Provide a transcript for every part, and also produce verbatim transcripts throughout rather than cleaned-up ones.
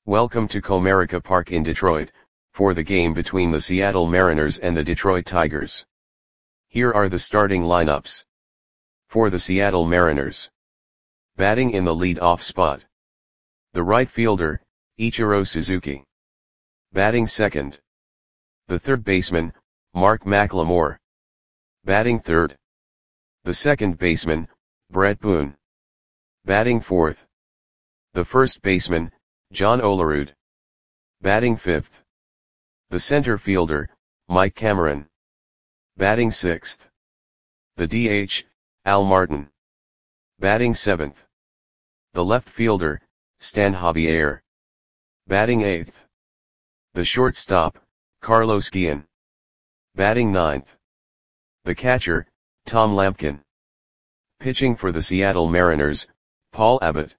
Welcome to Comerica Park in Detroit, for the game between the Seattle Mariners and the Detroit Tigers. Here are the starting lineups. For the Seattle Mariners. Batting in the lead-off spot. The right fielder, Ichiro Suzuki. Batting second. The third baseman, Mark McLemore. Batting third. The second baseman, Bret Boone. Batting fourth. The first baseman, John Olerud. Batting fifth. The center fielder, Mike Cameron. Batting sixth. The D H, Al Martin. Batting seventh. The left fielder, Stan Javier. Batting eighth. The shortstop, Carlos Guillen. Batting ninth. The catcher, Tom Lampkin. Pitching for the Seattle Mariners, Paul Abbott.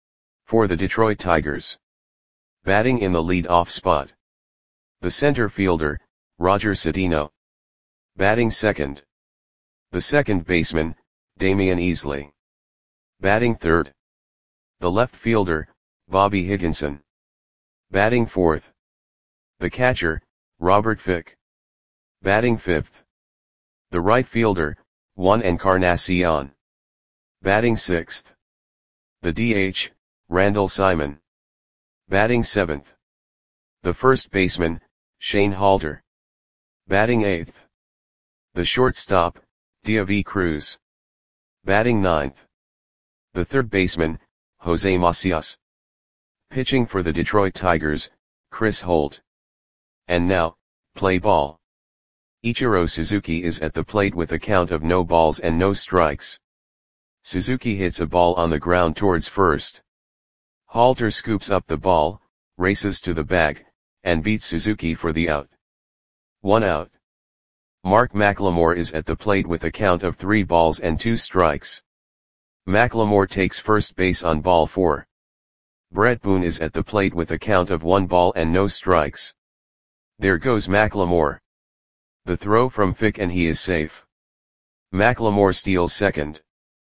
For the Detroit Tigers. Batting in the lead-off spot. The center fielder, Roger Cedeno. Batting second. The second baseman, Damian Easley. Batting third. The left fielder, Bobby Higginson. Batting fourth. The catcher, Robert Fick. Batting fifth. The right fielder, Juan Encarnacion. Batting sixth. The D H, Randall Simon. Batting seventh. The first baseman, Shane Halter. Batting eighth. The shortstop, Diaby Cruz. Batting ninth. The third baseman, Jose Macias. Pitching for the Detroit Tigers, Chris Holt. And now, play ball. Ichiro Suzuki is at the plate with a count of no balls and no strikes. Suzuki hits a ball on the ground towards first. Halter scoops up the ball, races to the bag, and beats Suzuki for the out. One out. Mark McLemore is at the plate with a count of three balls and two strikes. McLemore takes first base on ball four. Bret Boone is at the plate with a count of one ball and no strikes. There goes McLemore. The throw from Fick and he is safe. McLemore steals second.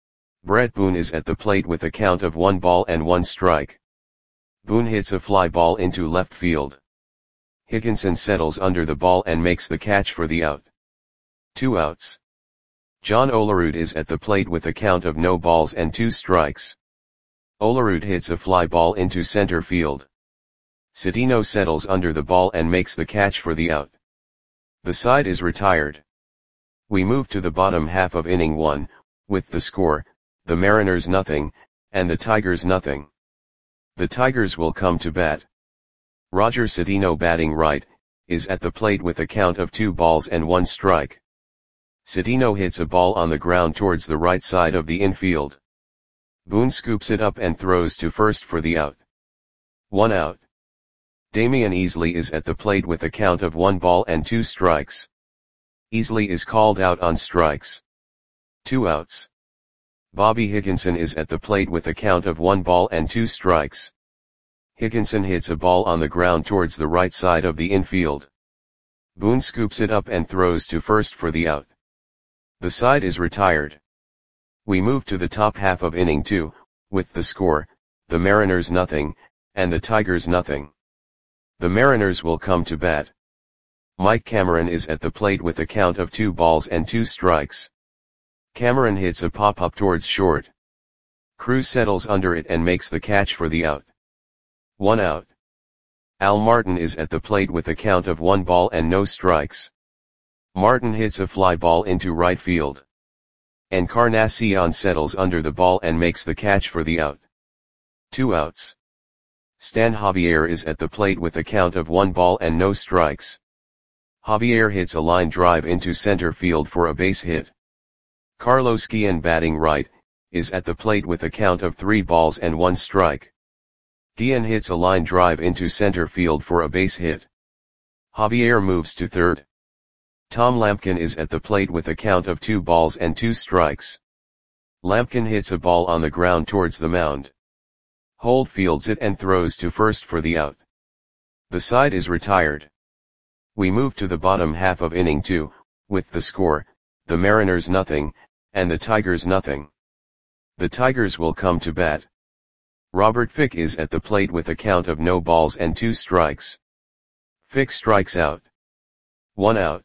Bret Boone is at the plate with a count of one ball and one strike. Boone hits a fly ball into left field. Higginson settles under the ball and makes the catch for the out. Two outs. John Olerud is at the plate with a count of no balls and two strikes. Olerud hits a fly ball into center field. Cedeno settles under the ball and makes the catch for the out. The side is retired. We move to the bottom half of inning one, with the score, the Mariners nothing, and the Tigers nothing. The Tigers will come to bat. Roger Cedeno, batting right, is at the plate with a count of two balls and one strike. Cedeno hits a ball on the ground towards the right side of the infield. Boone scoops it up and throws to first for the out. One out. Damian Easley is at the plate with a count of one ball and two strikes. Easley is called out on strikes. Two outs. Bobby Higginson is at the plate with a count of one ball and two strikes. Higginson hits a ball on the ground towards the right side of the infield. Boone scoops it up and throws to first for the out. The side is retired. We move to the top half of inning two, with the score, the Mariners nothing, and the Tigers nothing. The Mariners will come to bat. Mike Cameron is at the plate with a count of two balls and two strikes. Cameron hits a pop-up towards short. Cruz settles under it and makes the catch for the out. One out. Al Martin is at the plate with a count of one ball and no strikes. Martin hits a fly ball into right field. Encarnacion settles under the ball and makes the catch for the out. Two outs. Stan Javier is at the plate with a count of one ball and no strikes. Javier hits a line drive into center field for a base hit. Carlos Guillen, batting right, is at the plate with a count of three balls and one strike. Guillen hits a line drive into center field for a base hit. Javier moves to third. Tom Lampkin is at the plate with a count of two balls and two strikes. Lampkin hits a ball on the ground towards the mound. Holt fields it and throws to first for the out. The side is retired. We move to the bottom half of inning two, with the score, the Mariners nothing, and the Tigers nothing. The Tigers will come to bat. Robert Fick is at the plate with a count of no balls and two strikes. Fick strikes out. One out.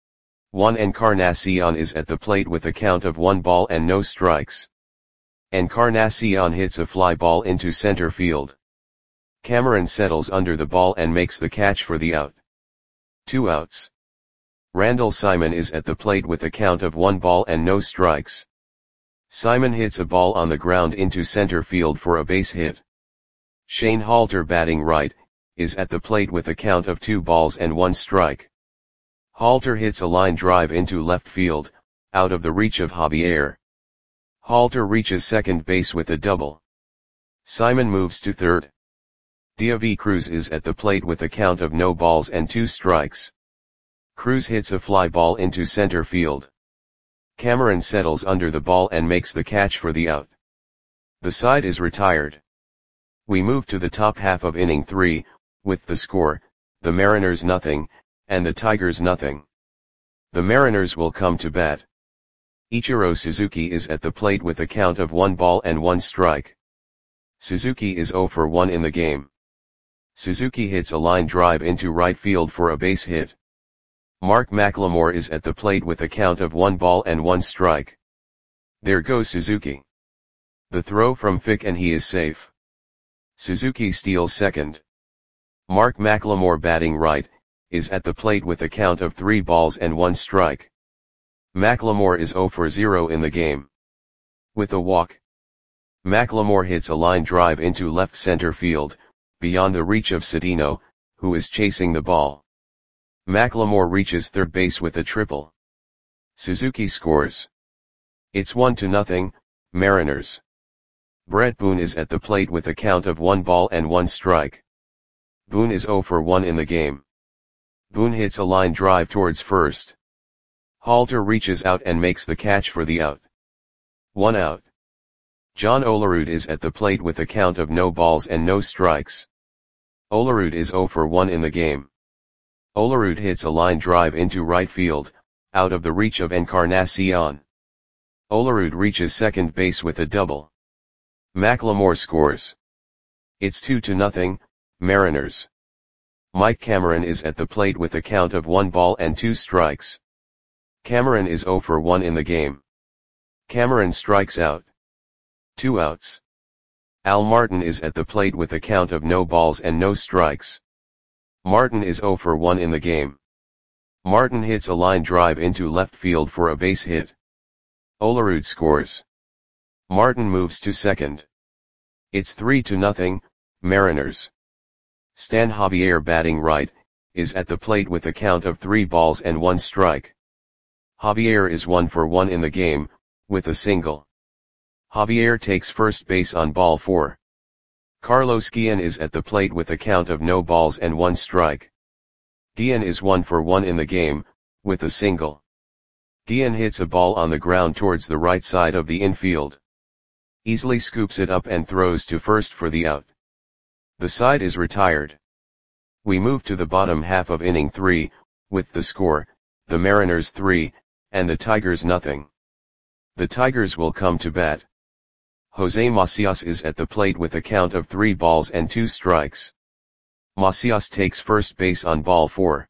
Juan Encarnacion is at the plate with a count of one ball and no strikes. Encarnacion hits a fly ball into center field. Cameron settles under the ball and makes the catch for the out. Two outs. Randall Simon is at the plate with a count of one ball and no strikes. Simon hits a ball on the ground into center field for a base hit. Shane Halter, batting right, is at the plate with a count of two balls and one strike. Halter hits a line drive into left field, out of the reach of Javier. Halter reaches second base with a double. Simon moves to third. David Cruz is at the plate with a count of no balls and two strikes. Cruz hits a fly ball into center field. Cameron settles under the ball and makes the catch for the out. The side is retired. We move to the top half of inning three, with the score, the Mariners nothing, and the Tigers nothing. The Mariners will come to bat. Ichiro Suzuki is at the plate with a count of one ball and one strike. Suzuki is zero for one in the game. Suzuki hits a line drive into right field for a base hit. Mark McLemore is at the plate with a count of one ball and one strike. There goes Suzuki. The throw from Fick and he is safe. Suzuki steals second. Mark McLemore, batting right, is at the plate with a count of three balls and one strike. McLemore is zero for zero in the game. With a walk. McLemore hits a line drive into left center field, beyond the reach of Cedeno, who is chasing the ball. McLemore reaches third base with a triple. Suzuki scores. It's one to nothing, Mariners. Brett Boone is at the plate with a count of one ball and one strike. Boone is zero for one in the game. Boone hits a line drive towards first. Halter reaches out and makes the catch for the out. One out. John Olerud is at the plate with a count of no balls and no strikes. Olerud is zero for one in the game. Olerud hits a line drive into right field, out of the reach of Encarnacion. Olerud reaches second base with a double. McLemore scores. It's two to nothing, Mariners. Mike Cameron is at the plate with a count of one ball and two strikes. Cameron is zero for one in the game. Cameron strikes out. Two outs. Al Martin is at the plate with a count of no balls and no strikes. Martin is zero for one in the game. Martin hits a line drive into left field for a base hit. Olerud scores. Martin moves to second. It's three to nothing, Mariners. Stan Javier, batting right, is at the plate with a count of three balls and one strike. Javier is one for one in the game, with a single. Javier takes first base on ball four. Carlos Guillen is at the plate with a count of no balls and one strike. Guillen is one for one in the game, with a single. Guillen hits a ball on the ground towards the right side of the infield. Easily scoops it up and throws to first for the out. The side is retired. We move to the bottom half of inning three, with the score, the Mariners three, and the Tigers nothing. The Tigers will come to bat. Jose Macias is at the plate with a count of three balls and two strikes. Macias takes first base on ball four.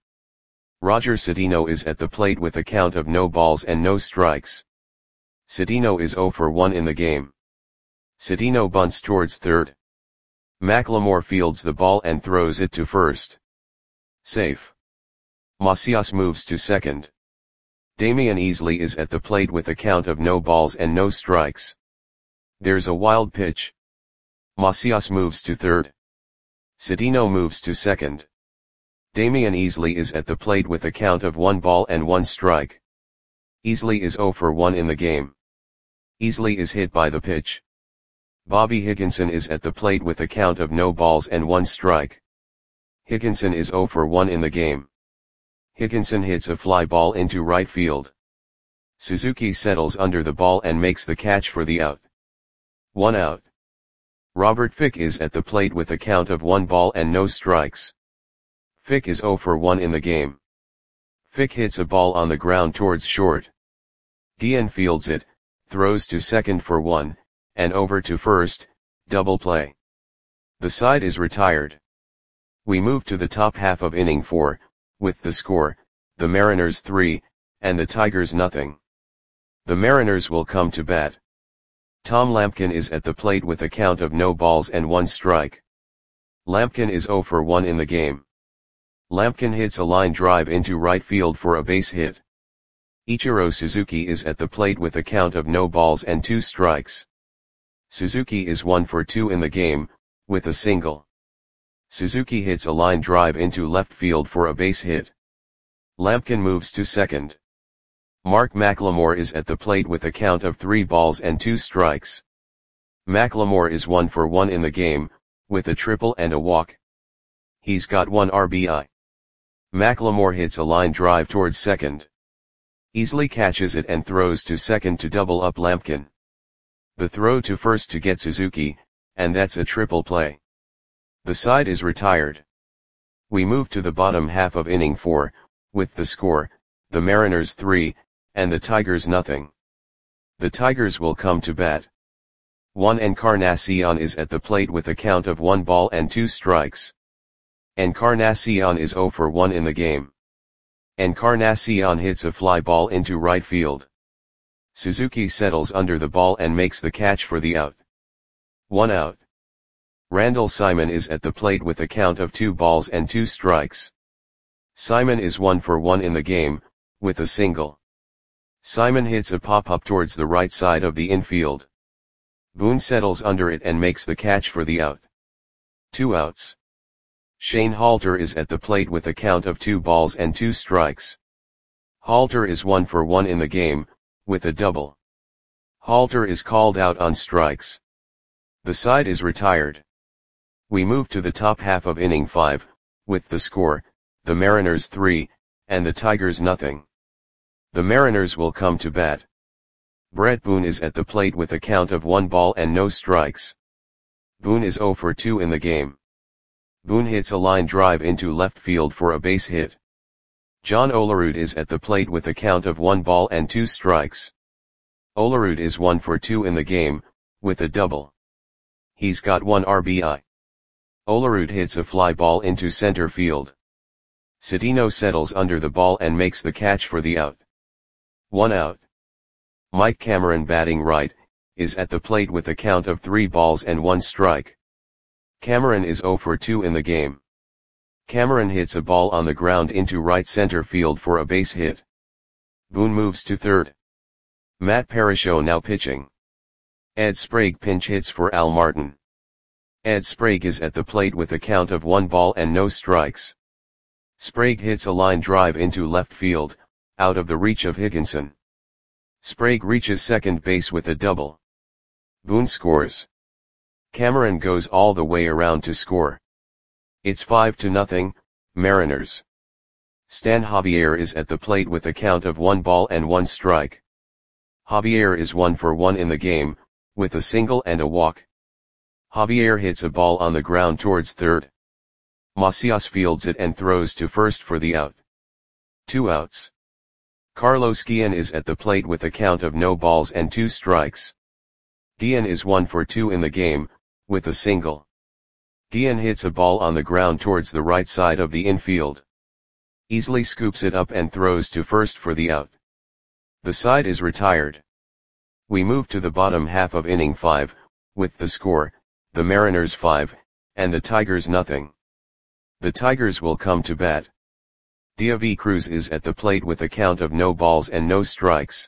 Roger Cedeno is at the plate with a count of no balls and no strikes. Cedeno is zero for one in the game. Cedeno bunts towards third. McLemore fields the ball and throws it to first. Safe. Macias moves to second. Damian Easley is at the plate with a count of no balls and no strikes. There's a wild pitch. Macias moves to third. Cedeno moves to second. Damian Easley is at the plate with a count of one ball and one strike. Easley is zero for one in the game. Easley is hit by the pitch. Bobby Higginson is at the plate with a count of no balls and one strike. Higginson is zero for one in the game. Higginson hits a fly ball into right field. Suzuki settles under the ball and makes the catch for the out. One out. Robert Fick is at the plate with a count of one ball and no strikes. Fick is zero for one in the game. Fick hits a ball on the ground towards short. Guillen fields it, throws to second for one, and over to first, double play. The side is retired. We move to the top half of inning four, with the score, the Mariners three, and the Tigers nothing. The Mariners will come to bat. Tom Lampkin is at the plate with a count of no balls and one strike. Lampkin is oh for one in the game. Lampkin hits a line drive into right field for a base hit. Ichiro Suzuki is at the plate with a count of no balls and two strikes. Suzuki is one for two in the game, with a single. Suzuki hits a line drive into left field for a base hit. Lampkin moves to second. Mark McLemore is at the plate with a count of three balls and two strikes. McLemore is one for one in the game, with a triple and a walk. He's got one R B I. McLemore hits a line drive towards second. Easily catches it and throws to second to double up Lampkin. The throw to first to get Suzuki, and that's a triple play. The side is retired. We move to the bottom half of inning four, with the score, the Mariners three, and the Tigers nothing. The Tigers will come to bat. Juan Encarnacion is at the plate with a count of one ball and two strikes. Encarnacion is oh for one in the game. Encarnacion hits a fly ball into right field. Suzuki settles under the ball and makes the catch for the out. One out. Randall Simon is at the plate with a count of two balls and two strikes. Simon is one for one in the game, with a single. Simon hits a pop-up towards the right side of the infield. Boone settles under it and makes the catch for the out. Two outs. Shane Halter is at the plate with a count of two balls and two strikes. Halter is one for one in the game, with a double. Halter is called out on strikes. The side is retired. We move to the top half of inning five, with the score, the Mariners three, and the Tigers nothing. The Mariners will come to bat. Brett Boone is at the plate with a count of one ball and no strikes. Boone is oh for two in the game. Boone hits a line drive into left field for a base hit. John Olerud is at the plate with a count of one ball and two strikes. Olerud is one for two in the game, with a double. He's got one R B I. Olerud hits a fly ball into center field. Cedeno settles under the ball and makes the catch for the out. One out. Mike Cameron, batting right, is at the plate with a count of three balls and one strike. Cameron is oh for two in the game. Cameron hits a ball on the ground into right center field for a base hit. Boone moves to third. Matt Parasho now pitching. Ed Sprague pinch hits for Al Martin. Ed Sprague is at the plate with a count of one ball and no strikes. Sprague hits a line drive into left field, out of the reach of Higginson. Sprague reaches second base with a double. Boone scores. Cameron goes all the way around to score. It's five to nothing, Mariners. Stan Javier is at the plate with a count of one ball and one strike. Javier is one for one in the game, with a single and a walk. Javier hits a ball on the ground towards third. Macias fields it and throws to first for the out. Two outs. Carlos Guillen is at the plate with a count of no balls and two strikes. Guillen is one for two in the game, with a single. Guillen hits a ball on the ground towards the right side of the infield. Easily scoops it up and throws to first for the out. The side is retired. We move to the bottom half of inning five, with the score, the Mariners five, and the Tigers nothing. The Tigers will come to bat. Diaby Cruz is at the plate with a count of no balls and no strikes.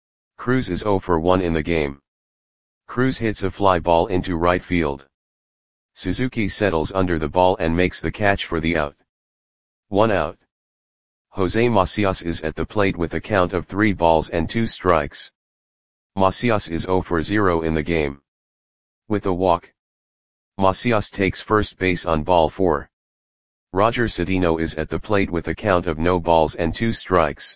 Cruz is oh for one in the game. Cruz hits a fly ball into right field. Suzuki settles under the ball and makes the catch for the out. One out. Jose Macias is at the plate with a count of three balls and two strikes. Macias is oh for zero in the game. With a walk. Macias takes first base on ball four. Roger Cedeno is at the plate with a count of no balls and two strikes.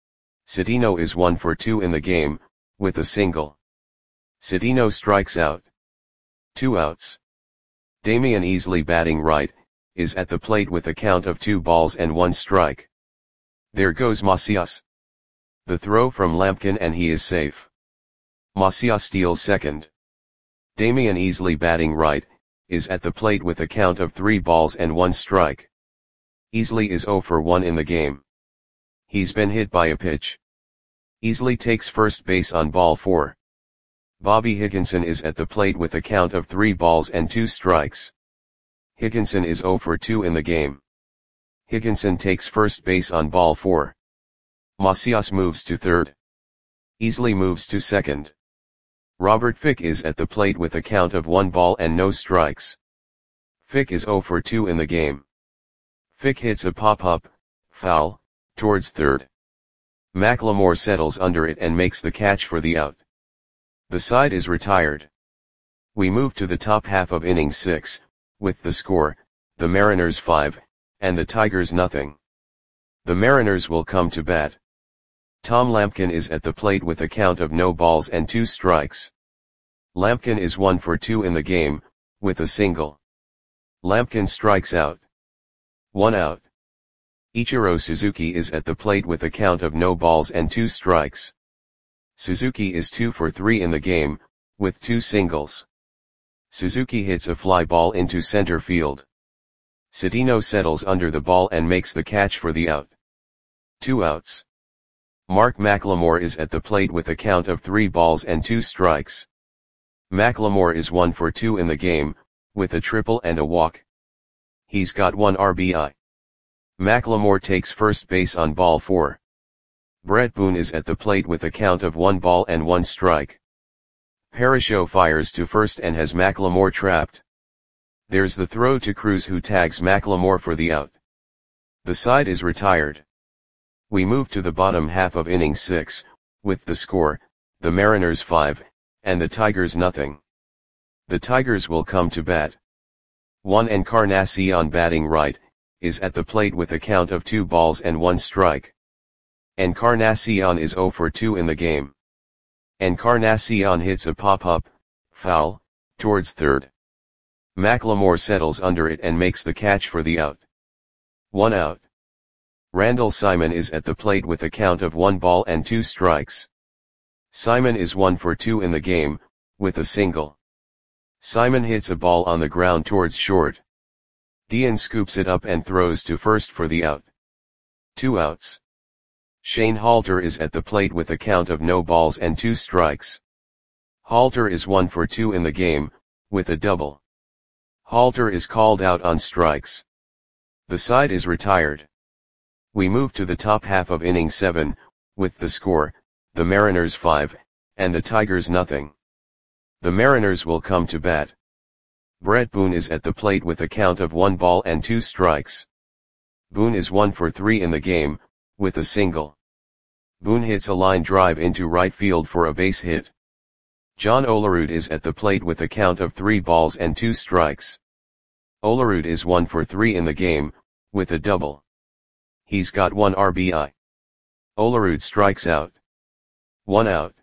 Cedeno is one for two in the game, with a single. Cedeno strikes out. Two outs. Damian Easley, batting right, is at the plate with a count of two balls and one strike. There goes Macias. The throw from Lampkin and he is safe. Macias steals second. Damian Easley, batting right, is at the plate with a count of three balls and one strike. Easley is zero for one in the game. He's been hit by a pitch. Easley takes first base on ball four. Bobby Higginson is at the plate with a count of three balls and two strikes. Higginson is zero for two in the game. Higginson takes first base on ball four. Macias moves to third. Easley moves to second. Robert Fick is at the plate with a count of one ball and no strikes. Fick is zero for two in the game. Fick hits a pop-up, foul, towards third. McLemore settles under it and makes the catch for the out. The side is retired. We move to the top half of inning six, with the score, the Mariners five, and the Tigers nothing. The Mariners will come to bat. Tom Lampkin is at the plate with a count of no balls and two strikes. Lampkin is one for two in the game, with a single. Lampkin strikes out. One out. Ichiro Suzuki is at the plate with a count of no balls and two strikes. Suzuki is two for three in the game, with two singles. Suzuki hits a fly ball into center field. Cedeno settles under the ball and makes the catch for the out. Two outs. Mark McLemore is at the plate with a count of three balls and two strikes. McLemore is one for two in the game, with a triple and a walk. He's got one R B I. McLemore takes first base on ball four. Brett Boone is at the plate with a count of one ball and one strike. Parasho fires to first and has McLemore trapped. There's the throw to Cruz, who tags McLemore for the out. The side is retired. We move to the bottom half of inning six, with the score, the Mariners five, and the Tigers nothing. The Tigers will come to bat. Juan Encarnacion, batting right, is at the plate with a count of two balls and one strike. Encarnacion is zero for two in the game. Encarnacion hits a pop-up, foul, towards third. McLemore settles under it and makes the catch for the out. One out. Randall Simon is at the plate with a count of one ball and two strikes. Simon is one for two in the game, with a single. Simon hits a ball on the ground towards short. Dean scoops it up and throws to first for the out. Two outs. Shane Halter is at the plate with a count of no balls and two strikes. Halter is one for two in the game, with a double. Halter is called out on strikes. The side is retired. We move to the top half of inning seven, with the score, the Mariners five, and the Tigers nothing. The Mariners will come to bat. Brett Boone is at the plate with a count of one ball and two strikes. Boone is one for three in the game, with a single. Boone hits a line drive into right field for a base hit. John Olerud is at the plate with a count of three balls and two strikes. Olerud is one for three in the game, with a double. He's got one R B I. Olerud strikes out. One out.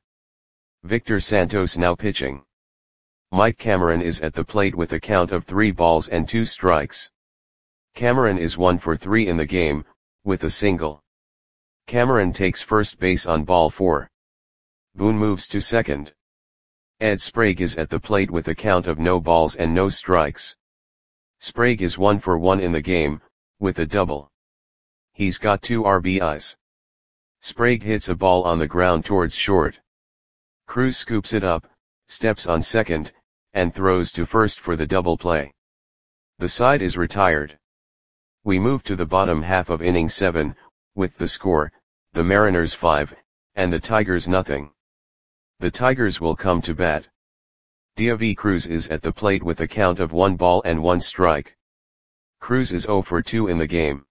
Victor Santos now pitching. Mike Cameron is at the plate with a count of three balls and two strikes. Cameron is one for three in the game, with a single. Cameron takes first base on ball four. Boone moves to second. Ed Sprague is at the plate with a count of no balls and no strikes. Sprague is one for one in the game, with a double. He's got two R B Is. Sprague hits a ball on the ground towards short. Cruz scoops it up, steps on second, and throws to first for the double play. The side is retired. We move to the bottom half of inning seven, with the score, the Mariners five, and the Tigers nothing. The Tigers will come to bat. Diavi Cruz is at the plate with a count of one ball and one strike. Cruz is zero for two in the game.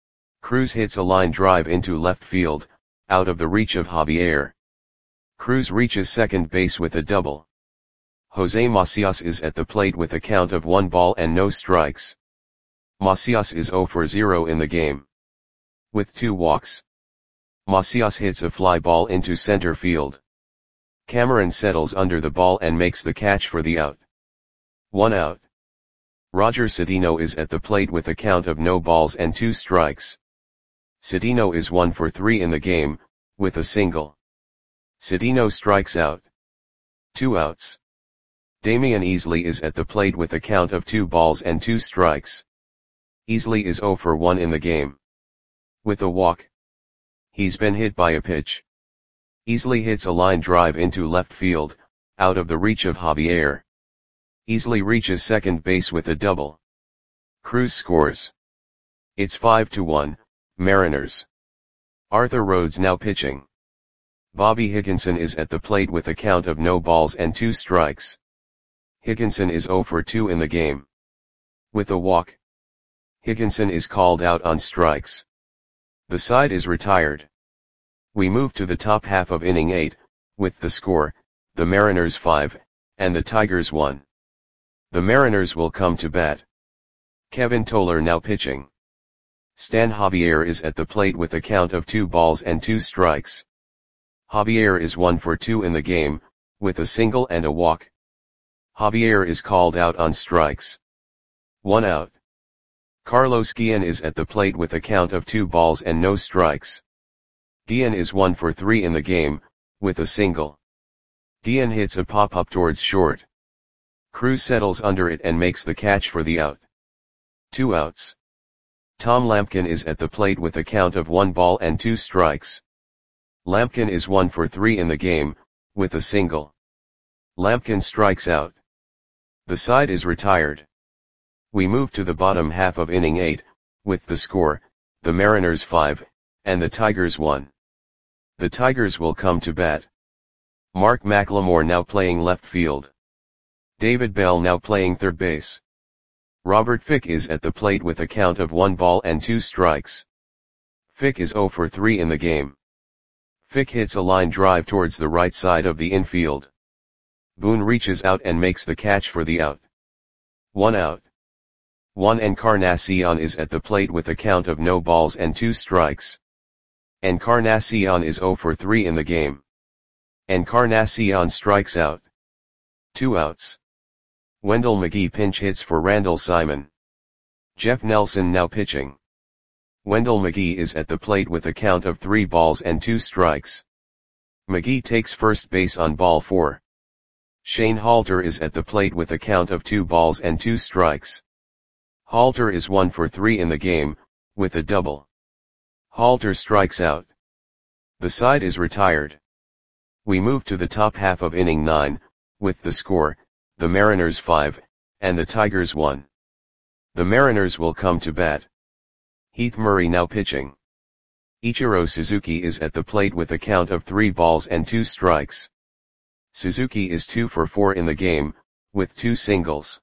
Cruz hits a line drive into left field, out of the reach of Javier. Cruz reaches second base with a double. Jose Macias is at the plate with a count of one ball and no strikes. Macias is zero for zero in the game. With two walks. Macias hits a fly ball into center field. Cameron settles under the ball and makes the catch for the out. One out. Roger Cedeno is at the plate with a count of no balls and two strikes. Cedeno is one for three in the game, with a single. Cedeno strikes out. Two outs. Damian Easley is at the plate with a count of two balls and two strikes. Easley is zero for one in the game. With a walk. He's been hit by a pitch. Easley hits a line drive into left field, out of the reach of Javier. Easley reaches second base with a double. Cruz scores. It's five to one, Mariners. Arthur Rhodes now pitching. Bobby Higginson is at the plate with a count of no balls and two strikes. Higginson is zero for two in the game. With a walk. Higginson is called out on strikes. The side is retired. We move to the top half of inning eight, with the score, the Mariners five, and the Tigers one. The Mariners will come to bat. Kevin Toller now pitching. Stan Javier is at the plate with a count of two balls and two strikes. Javier is one for two in the game, with a single and a walk. Javier is called out on strikes. One out. Carlos Guillen is at the plate with a count of two balls and no strikes. Guillen is one for three in the game, with a single. Guillen hits a pop-up towards short. Cruz settles under it and makes the catch for the out. Two outs. Tom Lampkin is at the plate with a count of one ball and two strikes. Lampkin is one for three in the game, with a single. Lampkin strikes out. The side is retired. We move to the bottom half of inning eight, with the score, the Mariners five, and the Tigers one. The Tigers will come to bat. Mark McLemore now playing left field. David Bell now playing third base. Robert Fick is at the plate with a count of one ball and two strikes. Fick is zero for three in the game. Fick hits a line drive towards the right side of the infield. Boone reaches out and makes the catch for the out. One out. Juan Encarnacion is at the plate with a count of no balls and two strikes. Encarnacion is zero for three in the game. Encarnacion strikes out. Two outs. Wendell McGee pinch hits for Randall Simon. Jeff Nelson now pitching. Wendell McGee is at the plate with a count of three balls and two strikes. McGee takes first base on ball four. Shane Halter is at the plate with a count of two balls and two strikes. Halter is one for three in the game, with a double. Halter strikes out. The side is retired. We move to the top half of inning nine, with the score, the Mariners five, and the Tigers one. The Mariners will come to bat. Heath Murray now pitching. Ichiro Suzuki is at the plate with a count of three balls and two strikes. Suzuki is two for four in the game, with two singles.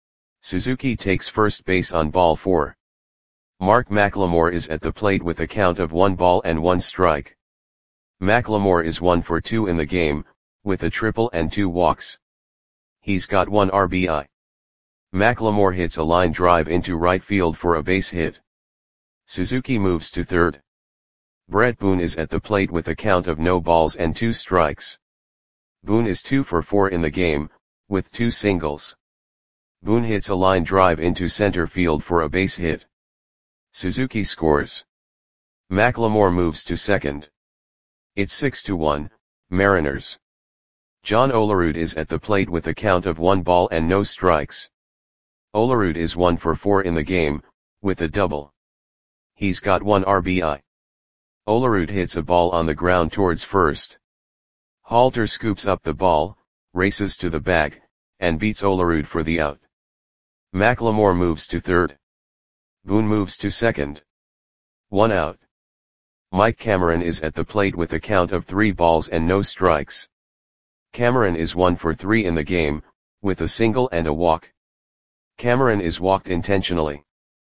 Suzuki takes first base on ball four. Mark McLemore is at the plate with a count of one ball and one strike. McLemore is one for two in the game, with a triple and two walks. He's got one R B I. McLemore hits a line drive into right field for a base hit. Suzuki moves to third. Brett Boone is at the plate with a count of no balls and two strikes. Boone is two for four in the game, with two singles. Boone hits a line drive into center field for a base hit. Suzuki scores. McLemore moves to second. It's six to one, Mariners. John Olerud is at the plate with a count of one ball and no strikes. Olerud is one for four in the game, with a double. He's got one R B I. Olerud hits a ball on the ground towards first. Halter scoops up the ball, races to the bag, and beats Olerud for the out. McLemore moves to third. Boone moves to second. One out. Mike Cameron is at the plate with a count of three balls and no strikes. Cameron is one for three in the game, with a single and a walk. Cameron is walked intentionally.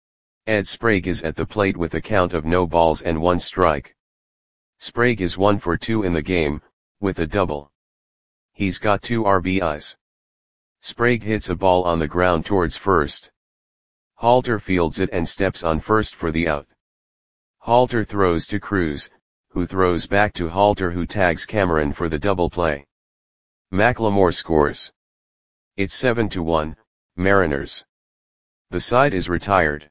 Ed Sprague is at the plate with a count of no balls and one strike. Sprague is one for two in the game, with a double. He's got two R B Is. Sprague hits a ball on the ground towards first. Halter fields it and steps on first for the out. Halter throws to Cruz, who throws back to Halter, who tags Cameron for the double play. McLemore scores. It's seven to one, Mariners. The side is retired.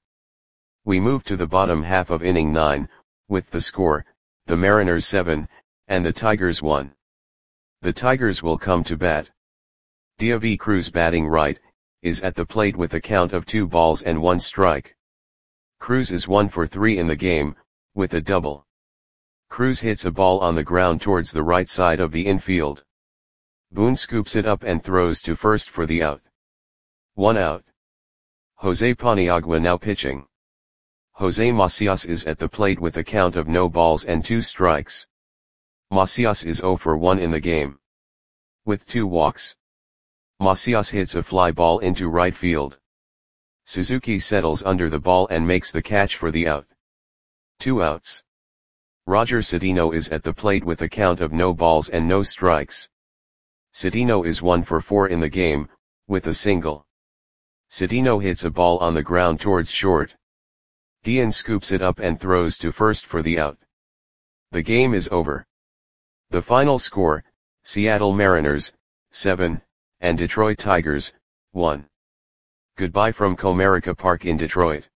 We move to the bottom half of inning nine, with the score, the Mariners seven, and the Tigers one. The Tigers will come to bat. Diaby Cruz batting right, is at the plate with a count of two balls and one strike. Cruz is one for three in the game, with a double. Cruz hits a ball on the ground towards the right side of the infield. Boone scoops it up and throws to first for the out. One out. Jose Paniagua now pitching. Jose Macias is at the plate with a count of no balls and two strikes. Macias is zero for one in the game, with two walks. Macias hits a fly ball into right field. Suzuki settles under the ball and makes the catch for the out. Two outs. Roger Cedeno is at the plate with a count of no balls and no strikes. Cedeno is one for four in the game, with a single. Cedeno hits a ball on the ground towards short. Guillen scoops it up and throws to first for the out. The game is over. The final score, Seattle Mariners, seven, and Detroit Tigers, one. Goodbye from Comerica Park in Detroit.